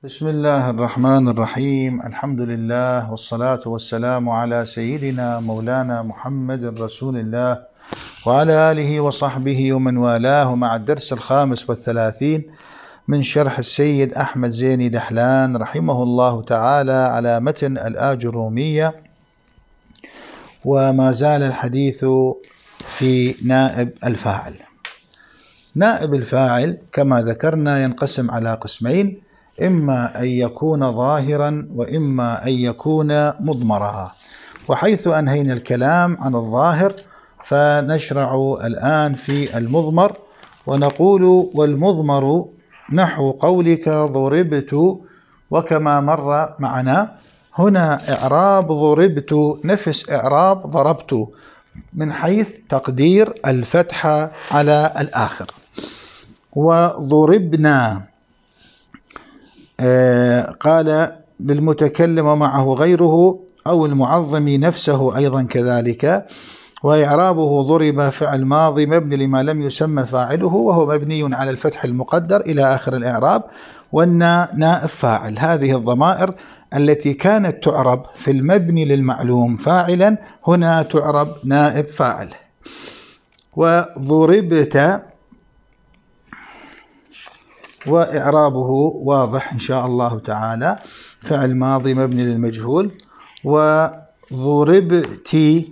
بسم الله الرحمن الرحيم. الحمد لله والصلاة والسلام على سيدنا مولانا محمد رسول الله وعلى آله وصحبه ومن والاه، مع الدرس 35 من شرح السيد أحمد زيني دحلان رحمه الله تعالى على متن الآجرومية. وما زال الحديث في نائب الفاعل. نائب الفاعل كما ذكرنا ينقسم على قسمين: إما أن يكون ظاهرا وإما أن يكون مضمرا. وحيث أنهينا الكلام عن الظاهر فنشرع الآن في المضمر، ونقول: والمضمر نحو قولك ضربت. وكما مر معنا هنا إعراب ضربت نفس إعراب ضربت من حيث تقدير الفتحة على الآخر. وضربنا قال للمتكلم ومعه غيره أو المعظم نفسه أيضا كذلك. وإعرابه ضرب فعل ماضي مبني لما لم يسمى فاعله وهو مبني على الفتح المقدر إلى آخر الإعراب. والنا نائب فاعل. هذه الضمائر التي كانت تعرب في المبني للمعلوم فاعلا هنا تعرب نائب فاعل. وضربت وإعرابه واضح إن شاء الله تعالى، فعل ماضي مبني للمجهول. وضربتي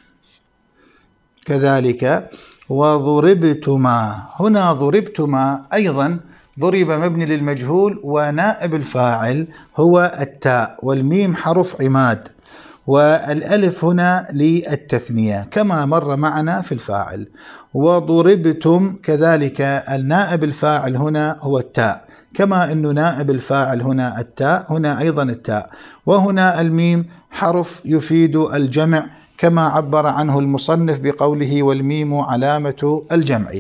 كذلك. وضربتما، هنا ضربتما أيضا ضرب مبني للمجهول ونائب الفاعل هو التاء، والميم حرف عماد، والألف هنا للتثنية كما مر معنا في الفاعل. وضربتم كذلك النائب الفاعل هنا هو التاء، كما أن نائب الفاعل هنا التاء، هنا أيضا التاء. وهنا الميم حرف يفيد الجمع كما عبر عنه المصنف بقوله: والميم علامة الجمع.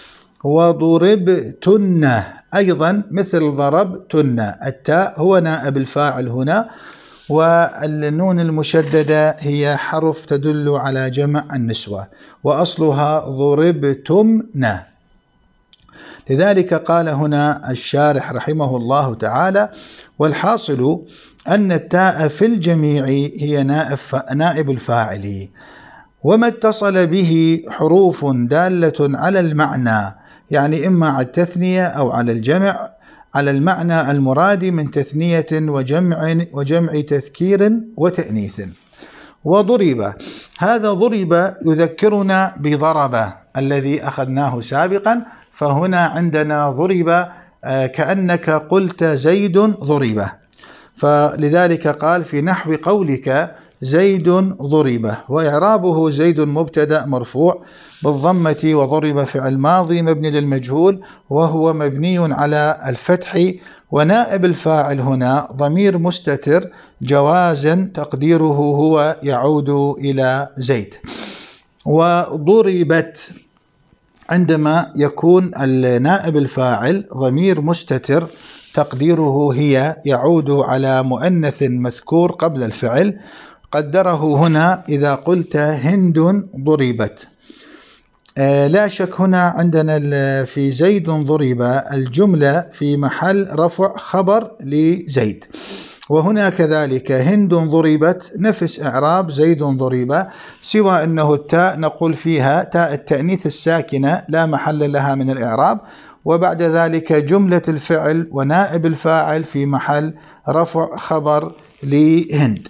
وضربتن أيضا مثل ضربتن، التاء هو نائب الفاعل هنا، والنون المشددة هي حرف تدل على جمع النسوة، وأصلها ضربتمن. لذلك قال هنا الشارح رحمه الله تعالى: والحاصل أن التاء في الجميع هي نائب الفاعل، وما اتصل به حروف دالة على المعنى، يعني إما على التثنية أو على الجمع، على المعنى المراد من تثنية وجمع تذكير وتأنيث. وضرب، هذا ضرب يذكرنا بضرب الذي أخذناه سابقا، فهنا عندنا ضرب كأنك قلت زيد ضرب، فلذلك قال في نحو قولك زيد ضرب. وإعرابه: زيد مبتدأ مرفوع بالضمة، وضرب فعل ماضي مبني للمجهول وهو مبني على الفتح. ونائب الفاعل هنا ضمير مستتر جوازا تقديره هو يعود إلى زيد. وضربت عندما يكون النائب الفاعل ضمير مستتر تقديره هي يعود على مؤنث مذكور قبل الفعل، قدره هنا إذا قلت هند ضربت. لا شك هنا عندنا في زيد ضرب الجملة في محل رفع خبر لزيد، وهنا كذلك هند ضربت نفس إعراب زيد ضرب، سوى أنه التاء نقول فيها تاء التأنيث الساكنة لا محل لها من الإعراب، وبعد ذلك جملة الفعل ونائب الفاعل في محل رفع خبر لهند.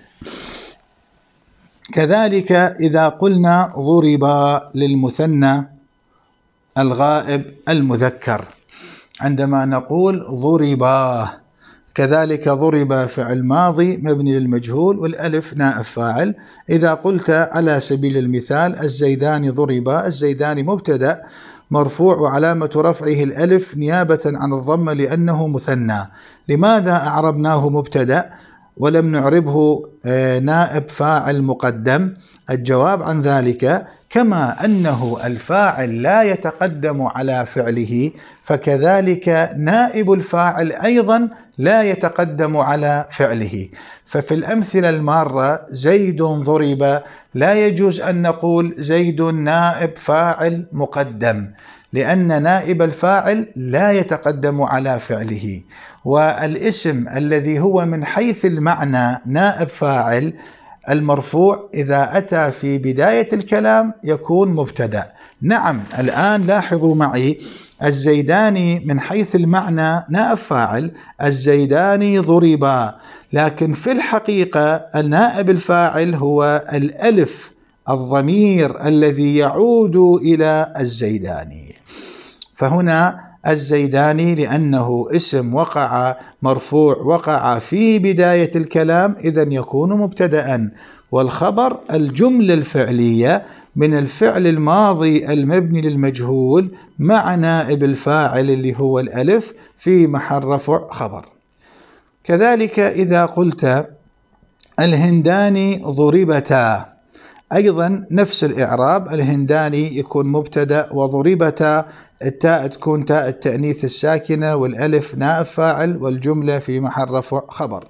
كذلك إذا قلنا ضرب للمثنى الغائب المذكر، عندما نقول ضربا، كذلك ضرب فعل ماضي مبني للمجهول والألف نائب فاعل. إذا قلت على سبيل المثال الزيدان ضربا، الزيدان مبتدأ مرفوع وعلامة رفعه الألف نيابة عن الضمة لأنه مثنى. لماذا أعربناه مبتدأ ولم نعربه نائب فاعل مقدم؟ الجواب عن ذلك: كما أنه الفاعل لا يتقدم على فعله، فكذلك نائب الفاعل أيضا لا يتقدم على فعله. ففي الأمثلة المارة زيد ضرب لا يجوز أن نقول زيد نائب فاعل مقدم، لأن نائب الفاعل لا يتقدم على فعله، والاسم الذي هو من حيث المعنى نائب فاعل المرفوع إذا أتى في بداية الكلام يكون مبتدأ. نعم، الآن لاحظوا معي، الزيداني من حيث المعنى نائب فاعل، الزيداني ضربا، لكن في الحقيقة النائب الفاعل هو الألف، الضمير الذي يعود إلى الزيداني. فهنا الزيداني لأنه اسم وقع مرفوع وقع في بداية الكلام إذن يكون مبتدأ، والخبر الجملة الفعلية من الفعل الماضي المبني للمجهول مع نائب الفاعل اللي هو الألف في محل رفع خبر. كذلك إذا قلت الهندان ضربتا، أيضا نفس الإعراب، الهنداني يكون مبتدأ وضربتا التاء تكون تاء التأنيث الساكنة والألف نائب فاعل والجملة في محل رفع خبر.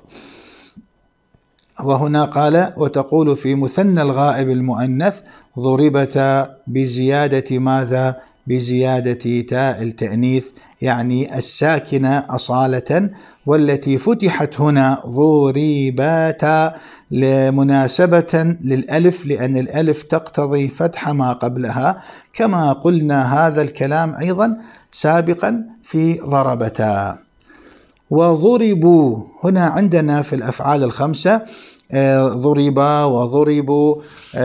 وهنا قال وتقول في مثنى الغائب المؤنث ضربتا بزيادة ماذا؟ بزيادة تاء التأنيث يعني الساكنة أصالة، والتي فتحت هنا ضربتا لمناسبة للألف، لأن الألف تقتضي فتح ما قبلها، كما قلنا هذا الكلام أيضا سابقا في ضربتا. وضربوا هنا عندنا في الأفعال الخمسة ضربا وضربوا،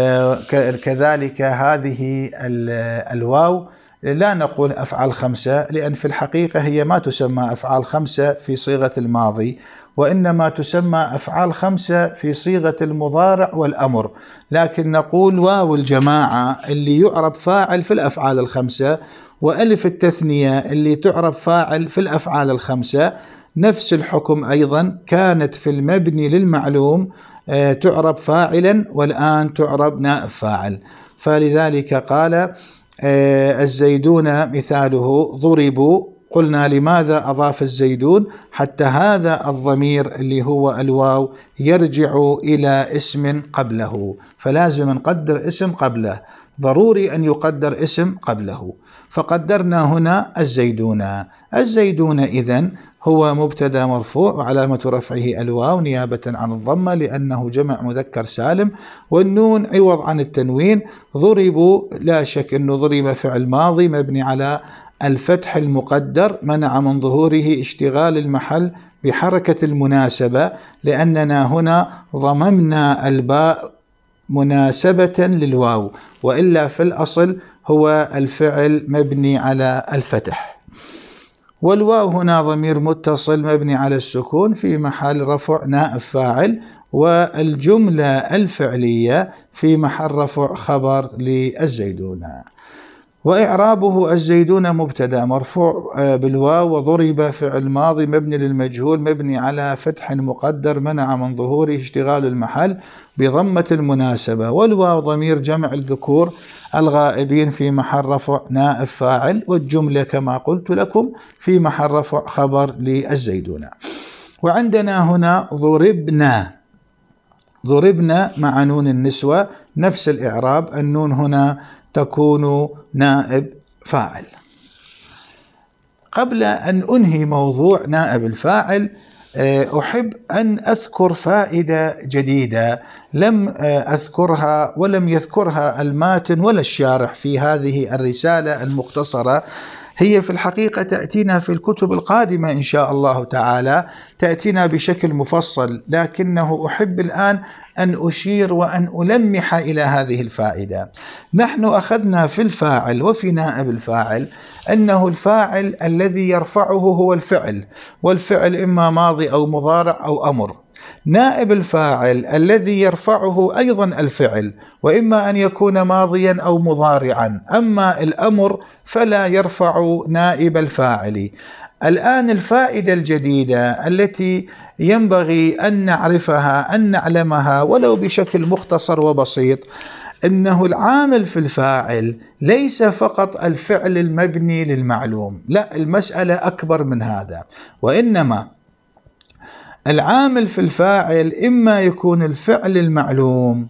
كذلك هذه الواو لا نقول أفعال خمسة، لأن في الحقيقة هي ما تسمى أفعال خمسة في صيغة الماضي، وإنما تسمى أفعال خمسة في صيغة المضارع والأمر، لكن نقول واو الجماعة اللي يعرب فاعل في الأفعال الخمسة، وألف التثنية اللي تعرب فاعل في الأفعال الخمسة، نفس الحكم أيضا كانت في المبني للمعلوم تعرب فاعلا والآن تعرب نائب فاعل. فلذلك قال الزيدون مثاله ضربوا، قلنا لماذا أضاف الزيدون؟ حتى هذا الضمير اللي هو الواو يرجع إلى اسم قبله، فلازم نقدر اسم قبله، ضروري أن يقدر اسم قبله، فقدرنا هنا الزيدون. الزيدون إذن هو مبتدا مرفوع وعلامة رفعه الواو نيابة عن الضمة لأنه جمع مذكر سالم، والنون عوض عن التنوين. ضربوا لا شك أنه ضرب فعل ماضي مبني على الفتح المقدر منع من ظهوره اشتغال المحل بحركة المناسبة، لأننا هنا ضممنا الباء مناسبة للواو، وإلا في الأصل هو الفعل مبني على الفتح. والواو هنا ضمير متصل مبني على السكون في محل رفع نائب فاعل، والجملة الفعلية في محل رفع خبر للزيدون. وإعرابه الزيدون مبتدا مرفوع بالواو، وضرب فعل ماضي مبني للمجهول مبني على فتح مقدر منع من ظهوره اشتغال المحل بضمة المناسبة، والواو ضمير جمع الذكور الغائبين في محل رفع نائب فاعل، والجملة كما قلت لكم في محل رفع خبر للزيدون. وعندنا هنا ضربنا، ضربنا مع نون النسوة نفس الإعراب، النون هنا تكون نائب فاعل. قبل أن أنهي موضوع نائب الفاعل أحب أن أذكر فائدة جديدة لم أذكرها ولم يذكرها الماتن ولا الشارح في هذه الرسالة المختصرة، هي في الحقيقة تأتينا في الكتب القادمة إن شاء الله تعالى، تأتينا بشكل مفصل، لكنه أحب الآن أن أشير وأن ألمح إلى هذه الفائدة. نحن أخذنا في الفاعل وفي نائب الفاعل أنه الفاعل الذي يرفعه هو الفعل، والفعل إما ماضي أو مضارع أو أمر. نائب الفاعل الذي يرفعه أيضا الفعل، وإما أن يكون ماضيا أو مضارعا، أما الأمر فلا يرفع نائب الفاعل. الآن الفائدة الجديدة التي ينبغي أن نعرفها أن نعلمها ولو بشكل مختصر وبسيط، أنه العامل في الفاعل ليس فقط الفعل المبني للمعلوم، لا، المسألة أكبر من هذا، وإنما العامل في الفاعل إما يكون الفعل المعلوم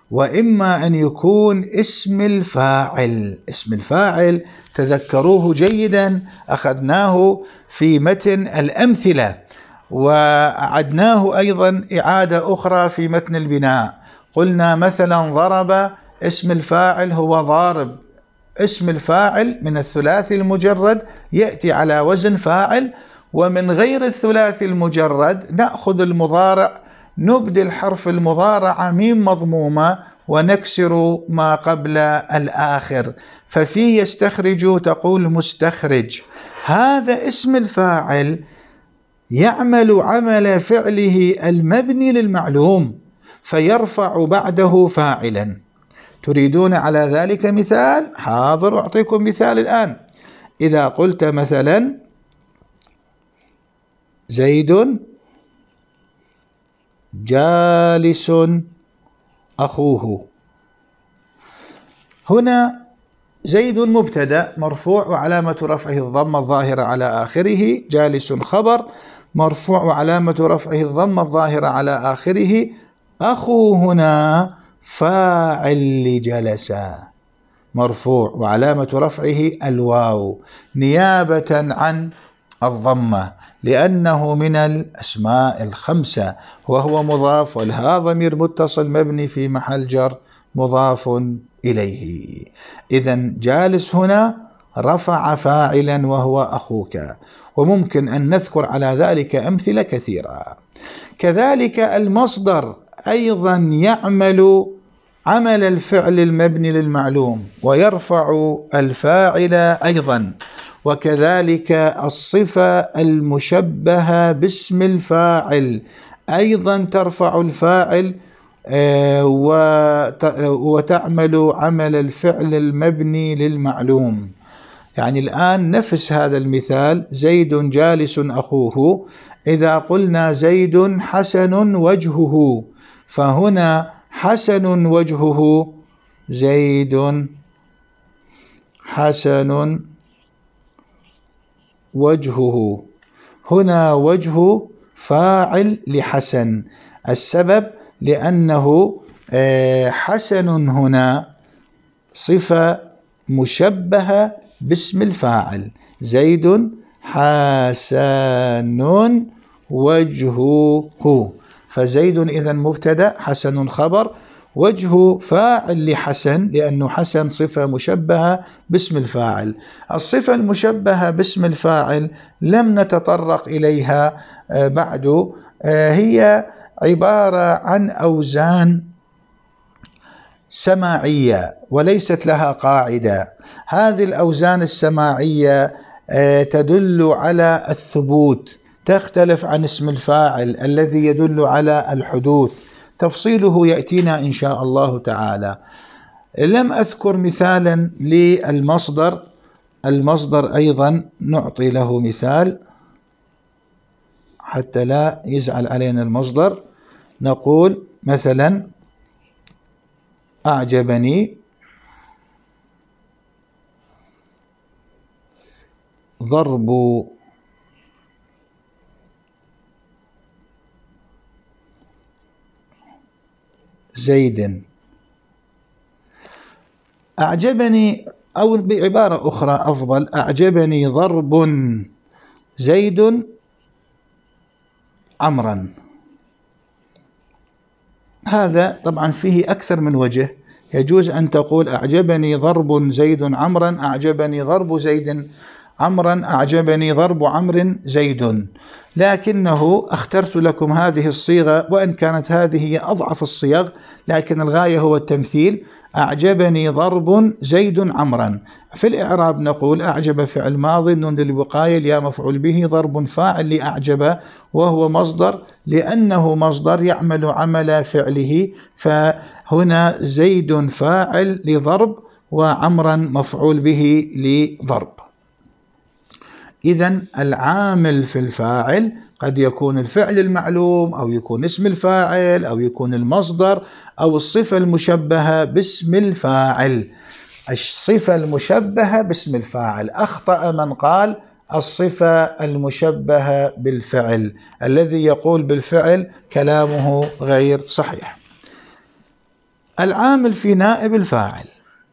وإما أن يكون اسم الفاعل. اسم الفاعل تذكروه جيدا، أخذناه في متن الأمثلة وأعدناه أيضا إعادة أخرى في متن البناء. قلنا مثلا ضرب، اسم الفاعل هو ضارب. اسم الفاعل من الثلاثي المجرد يأتي على وزن فاعل، ومن غير الثلاثي المجرد نأخذ المضارع، نبدل حرف المضارعة ميم مضمومة ونكسر ما قبل الآخر، ففي يستخرج تقول مستخرج. هذا اسم الفاعل يعمل عمل فعله المبني للمعلوم فيرفع بعده فاعلا. تريدون على ذلك مثال؟ حاضر، أعطيكم مثال الآن. إذا قلت مثلا زيد جالس أخوه، هنا زيد مبتدأ مرفوع وعلامة رفعه الضمة الظاهرة على آخره، جالس خبر مرفوع وعلامة رفعه الضمة الظاهرة على آخره، أخو هنا فاعل لجلس مرفوع وعلامة رفعه الواو نيابة عن الضمة لأنه من الأسماء الخمسة وهو مضاف، والها ضمير متصل مبني في محل جر مضاف إليه. إذن جالس هنا رفع فاعلا وهو أخوك، وممكن أن نذكر على ذلك أمثلة كثيرة. كذلك المصدر أيضا يعمل عمل الفعل المبني للمعلوم ويرفع الفاعل أيضا، وكذلك الصفة المشبهة باسم الفاعل أيضا ترفع الفاعل وتعمل عمل الفعل المبني للمعلوم. يعني الآن نفس هذا المثال، زيد جالس أخوه، إذا قلنا زيد حسن وجهه، فهنا حسن وجهه، زيد حسن وجهه، هنا وجه فاعل لحسن. السبب لأنه حسن هنا صفة مشبهة باسم الفاعل، زيد حسن وجهه، فزيد إذن مبتدأ، حسن خبر، وجه فاعل لحسن لأنه حسن صفة مشبهة باسم الفاعل. الصفة المشبهة باسم الفاعل لم نتطرق إليها بعد، هي عبارة عن أوزان سماعية وليست لها قاعدة. هذه الأوزان السماعية تدل على الثبوت، تختلف عن اسم الفاعل الذي يدل على الحدوث، تفصيله يأتينا إن شاء الله تعالى. لم أذكر مثالا للمصدر، المصدر أيضا نعطي له مثال حتى لا يزعل علينا المصدر. نقول مثلا أعجبني ضرب زيد. أعجبني، أو بعبارة أخرى أفضل، أعجبني ضرب زيد عمرا. هذا طبعا فيه أكثر من وجه، يجوز أن تقول أعجبني ضرب زيد عمرا، أعجبني ضرب زيد عمرا، أعجبني ضرب عمرو زيد، لكنه اخترت لكم هذه الصيغة وإن كانت هذه هي أضعف الصيغ، لكن الغاية هو التمثيل. أعجبني ضرب زيد عمرا. في الإعراب نقول أعجب فعل ماضي، نون للوقاية، الياء مفعول به، ضرب فاعل لأعجب وهو مصدر لأنه مصدر يعمل عمل فعله، فهنا زيد فاعل لضرب وعمرا مفعول به لضرب. إذن العامل في الفاعل قد يكون الفعل المعلوم أو يكون اسم الفاعل أو يكون المصدر أو الصفة المشبهة باسم الفاعل. الصفة المشبهة باسم الفاعل، أخطأ من قال الصفة المشبهة بالفعل، الذي يقول بالفعل كلامه غير صحيح. العامل في نائب الفاعل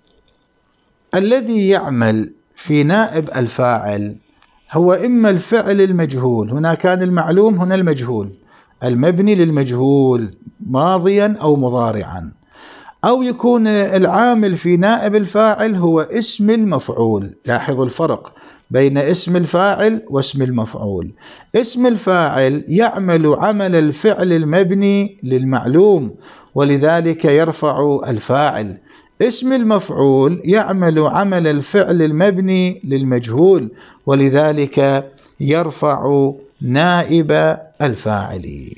الذي يعمل في نائب الفاعل هو إما الفعل المجهول، هنا كان المعلوم، هنا المجهول، المبني للمجهول ماضيا أو مضارعا، أو يكون العامل في نائب الفاعل هو اسم المفعول. لاحظوا الفرق بين اسم الفاعل واسم المفعول. اسم الفاعل يعمل عمل الفعل المبني للمعلوم ولذلك يرفع الفاعل. اسم المفعول يعمل عمل الفعل المبني للمجهول ولذلك يرفع نائب الفاعل.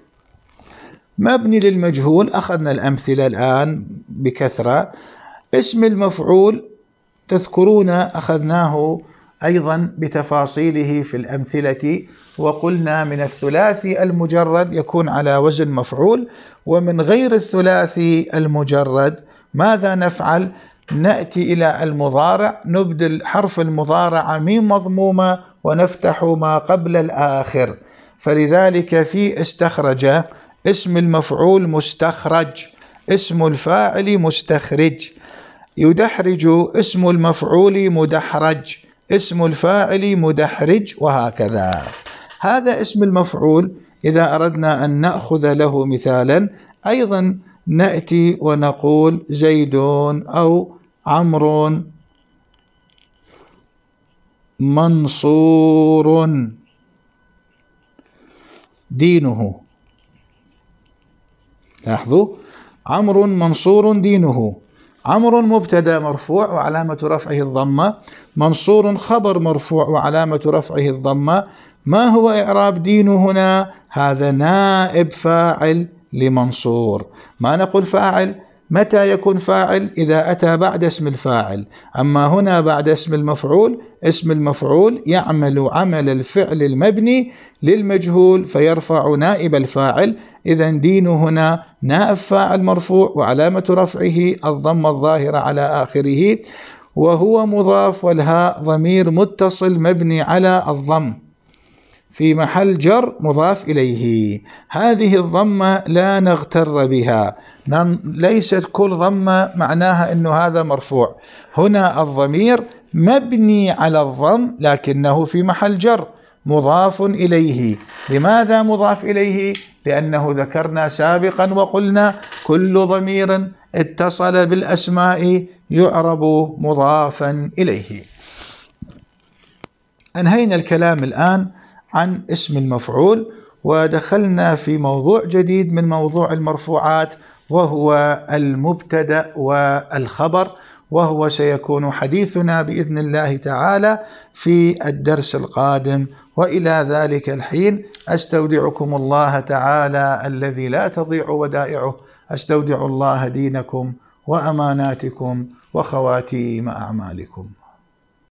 مبني للمجهول أخذنا الأمثلة الآن بكثرة. اسم المفعول تذكرون أخذناه أيضا بتفاصيله في الأمثلة، وقلنا من الثلاثي المجرد يكون على وزن مفعول، ومن غير الثلاثي المجرد ماذا نفعل؟ نأتي إلى المضارع، نبدل حرف المضارع ميم مضمومة ونفتح ما قبل الآخر، فلذلك في استخرج اسم المفعول مستخرج، اسم الفاعل مستخرج، يدحرج اسم المفعول مدحرج، اسم الفاعل مدحرج، وهكذا. هذا اسم المفعول إذا أردنا أن نأخذ له مثالا أيضا نأتي ونقول زيد أو عمرو منصور دينه. لاحظوا عمرو منصور دينه. عمرو مبتدا مرفوع وعلامة رفعه الضمة، منصور خبر مرفوع وعلامة رفعه الضمة. ما هو إعراب دين هنا؟ هذا نائب فاعل لمنصور. ما نقول فاعل، متى يكون فاعل؟ إذا أتى بعد اسم الفاعل، أما هنا بعد اسم المفعول. اسم المفعول يعمل عمل الفعل المبني للمجهول فيرفع نائب الفاعل. إذا دين هنا نائب فاعل مرفوع وعلامة رفعه الضمة الظاهرة على آخره، وهو مضاف والهاء ضمير متصل مبني على الضم في محل جر مضاف إليه. هذه الضمة لا نغتر بها، ليست كل ضمة معناها أنه هذا مرفوع. هنا الضمير مبني على الضم لكنه في محل جر مضاف إليه. لماذا مضاف إليه؟ لأنه ذكرنا سابقا وقلنا كل ضمير اتصل بالأسماء يعرب مضافا إليه. أنهينا الكلام الآن عن اسم المفعول ودخلنا في موضوع جديد من موضوع المرفوعات، وهو المبتدأ والخبر، وهو سيكون حديثنا بإذن الله تعالى في الدرس القادم. وإلى ذلك الحين أستودعكم الله تعالى الذي لا تضيع ودائعه، أستودع الله دينكم وأماناتكم وخواتيم أعمالكم.